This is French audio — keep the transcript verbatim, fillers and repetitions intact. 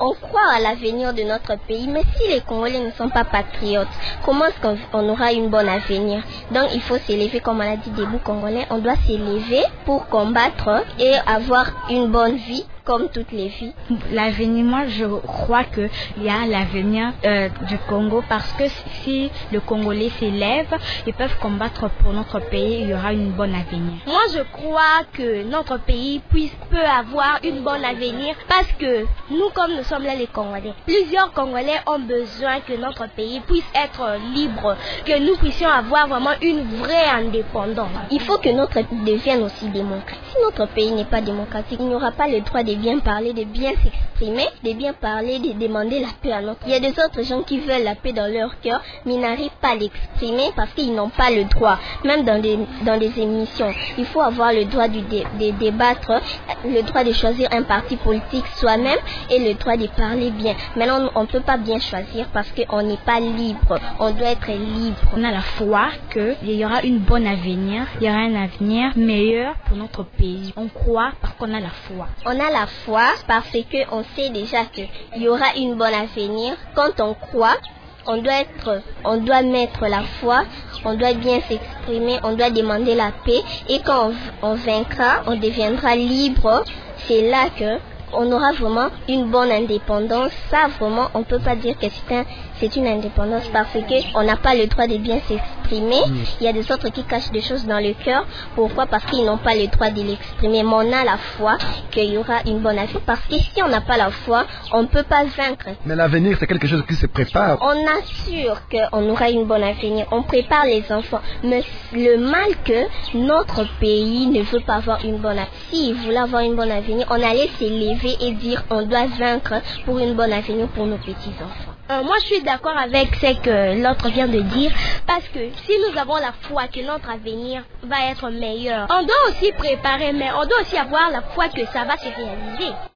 on croit à l'avenir de notre pays, mais si les Congolais ne sont pas patriotes, comment est-ce qu'on on aura une bonne avenir? Donc il faut s'élever, comme on a dit, debout Congolais, on doit s'élever pour combattre et avoir une bonne vie comme toutes les vies. L'avenir, moi je crois qu'il y a l'avenir euh, du Congo, parce que si le Congolais s'élève, ils peuvent combattre pour notre pays, il y aura une bonne avenir. Moi je crois que notre pays puisse, peut avoir une bonne avenir, parce que nous, comme nous sommes là les Congolais, plusieurs Congolais ont besoin que notre pays puisse être libre, que nous puissions avoir vraiment une vraie indépendance. Il faut que notre pays devienne aussi démocratique. Si notre pays n'est pas démocratique, il n'y aura pas le droit de bien parler, de bien s'exprimer, de bien parler, de demander la paix à notre. Il y a des autres gens qui veulent la paix dans leur cœur, mais ils n'arrivent pas à l'exprimer parce qu'ils n'ont pas le droit. Même dans des, dans des émissions, il faut avoir le droit de, de débattre, le droit de choisir un parti politique soi-même et le droit de parler bien. Maintenant, on ne peut pas bien choisir parce qu'on n'est pas libre. On doit être libre. On a la foi qu'il y aura une bonne avenir, il y aura un avenir meilleur pour notre pays. On croit parce qu'on a la foi. On a la foi parce qu'on sait déjà qu'il y aura une bonne avenir. Quand on croit, on doit être, on doit mettre la foi, on doit bien s'exprimer, on doit demander la paix. Et quand on, on vaincra, on deviendra libre. C'est là que on aura vraiment une bonne indépendance. Ça, vraiment, on ne peut pas dire que c'est, un, c'est une indépendance parce qu'on n'a pas le droit de bien s'exprimer. Mm. Il y a des autres qui cachent des choses dans le cœur. Pourquoi? Parce qu'ils n'ont pas le droit de l'exprimer. Mais on a la foi qu'il y aura une bonne avenir. Parce que si on n'a pas la foi, on ne peut pas vaincre. Mais l'avenir, c'est quelque chose qui se prépare. On assure qu'on aura une bonne avenir. On prépare les enfants. Mais le mal que notre pays ne veut pas avoir une bonne avenir. S'il voulait avoir une bonne avenir, on allait s'élever et dire on doit vaincre pour une bonne avenir pour nos petits-enfants. Euh, moi, je suis d'accord avec ce que l'autre vient de dire, parce que si nous avons la foi que notre avenir va être meilleur, on doit aussi préparer, mais on doit aussi avoir la foi que ça va se réaliser.